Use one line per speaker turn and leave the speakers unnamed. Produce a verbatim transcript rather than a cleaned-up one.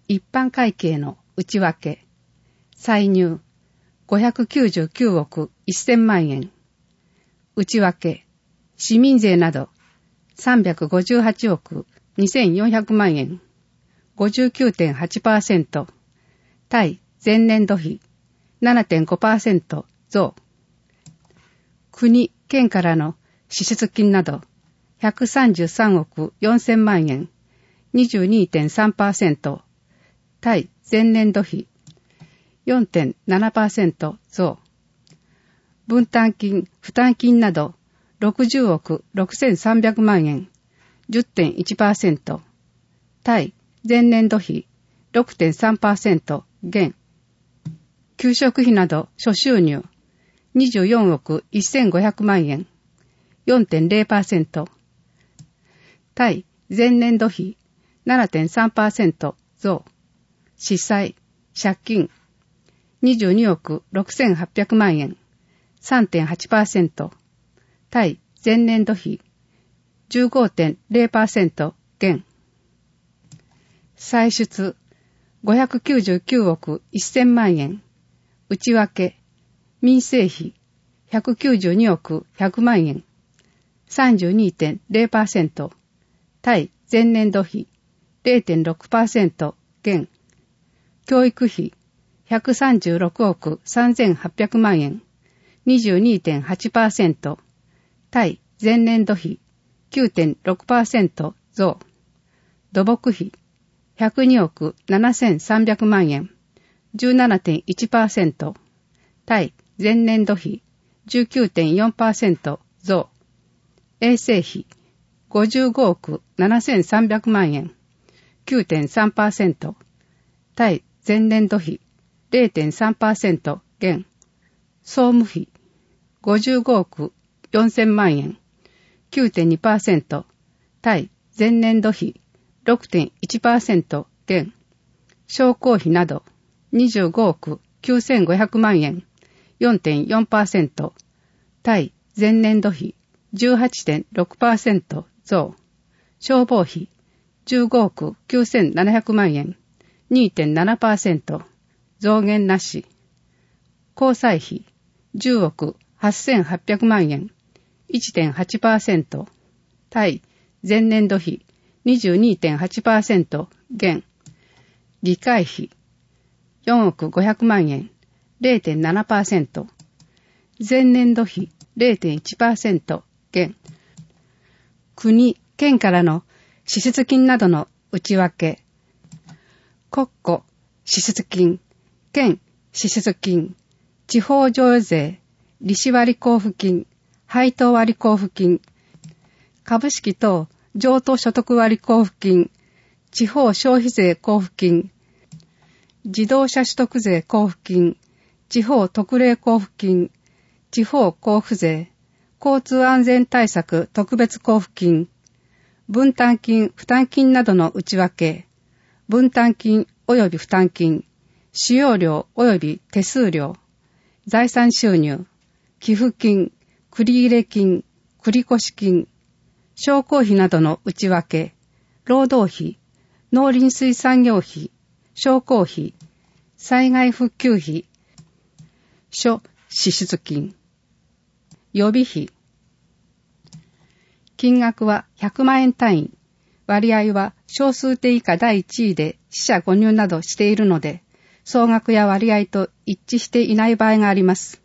一般会計の内訳、歳入ごひゃくきゅうじゅうきゅうおくせんまんえん、内訳、市民税などさんびゃくごじゅうはちおくにせんよんひゃくまんえん、ごじゅうきゅうてんはちパーセント、対前年度比 ななてんごパーセント 増。国、県からの支出金などひゃくさんじゅうさんおくよんせんまんえん、にじゅうにてんさんパーセント、対前年度比 よんてんななパーセント 増。分担金、負担金などろくじゅうおくろくせんさんびゃくまんえん、じゅってんいちパーセント、対前年度比 ろくてんさんパーセント 減。給食費など諸収入にじゅうよんおくせんごひゃくまんえん、よんてんぜろパーセント、対前年度比 ななてんさんパーセント 増。支債、借金にじゅうにおくろくせんはっぴゃくまんえん、さんてんはちパーセント、対前年度比 じゅうごてんぜろパーセント 減。歳出ごひゃくきゅうじゅうきゅうおくせんまんえん、内訳、民生費ひゃくきゅうじゅうにおくひゃくまんえん、さんじゅうにてんぜろパーセント、対前年度比 れいてんろくパーセント 減。教育費ひゃくさんじゅうろくおくさんぜんはっぴゃくまんえん、にじゅうにてんはちパーセント、対前年度比 きゅうてんろくパーセント 増。土木費ひゃくにおくななせんさんびゃくまんえん、じゅうななてんいちパーセント、対前年度比 じゅうきゅうてんよんパーセント 増。衛生費ごじゅうごおくななせんさんびゃくまんえん、きゅうてんさんパーセント、対前年度比 れいてんさんパーセント 減。総務費ごじゅうごおくよんせんまんえん、きゅうてんにパーセント、対前年度比 ろくてんいちパーセント 減。商工費などにじゅうごおくきゅうせんごひゃくまんえん、よんてんよんパーセント、対前年度比 じゅうはちてんろくパーセント 増。消防費じゅうごおくきゅうせんななひゃくまんえん、にてんななパーセント、増減なし。交際費じゅうおくはっせんはっぴゃくまんえん、いってんはちパーセント、対前年度比 にじゅうにてんはちパーセント 減。議会費よんおくごひゃくまんえん、れいてんななパーセント、前年度比 れいてんいちパーセント 減。国、県からの支出金などの内訳、国庫、支出金、県、支出金、地方上税、利子割交付金、配当割交付金、株式等譲渡所得割交付金、地方消費税交付金、自動車取得税交付金、地方特例交付金、地方交付税、交通安全対策特別交付金、分担金、負担金などの内訳、分担金及び負担金、使用料及び手数料、財産収入、寄付金、繰入金、繰越金、商工費などの内訳、労働費、農林水産業費、商工費、災害復旧費、諸支出金、予備費。金額はひゃくまんえん単位、割合は小数点以下だいいちいで四捨五入などしているので、総額や割合と一致していない場合があります。